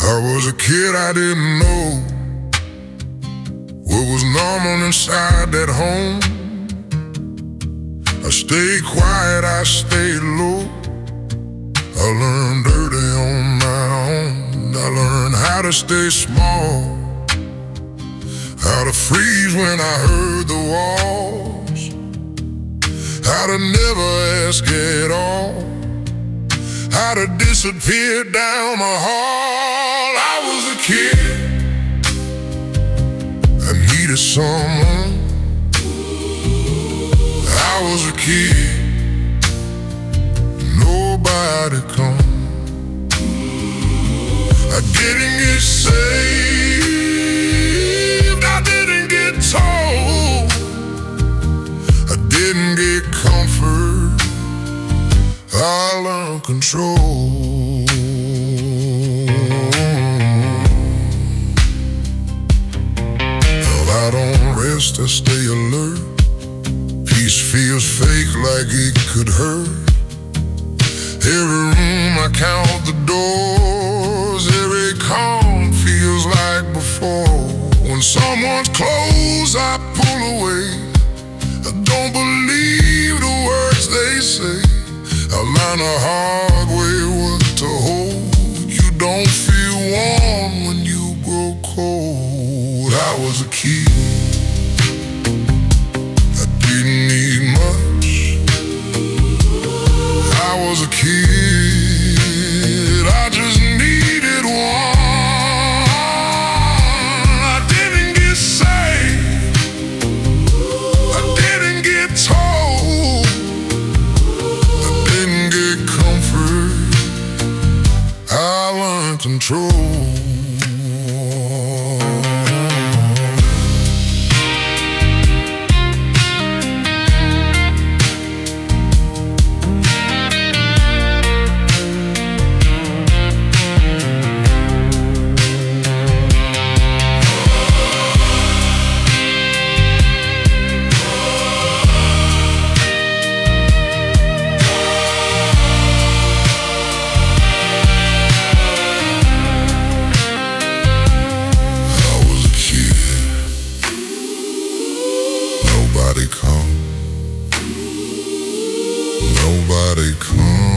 I was a kid, I didn't know what was normal inside that home. I stayed quiet, I stayed low. I learned dirty on my own. I learned how to stay small, how to freeze when I heard the walls, how to never ask at all, how to disappear down the hall. I was a kid, I needed someone. I was a kid, nobody come. I didn't get saved, I didn't get told, I didn't get comfort, I learned control. Well, I don't rest, I stay alert. Peace feels fake, like it could hurt. Every room I count the doors, every calm feels like before. When someone's close, I pull away. I don't believe the words they say. I learned the hard way what to hold. You don't feel warm when you grow cold. I was a kid, I didn't need much. I was a kid, I just needed one. I didn't get saved, I didn't get told, I didn't get comfort, I learned control. Nobody come, nobody come.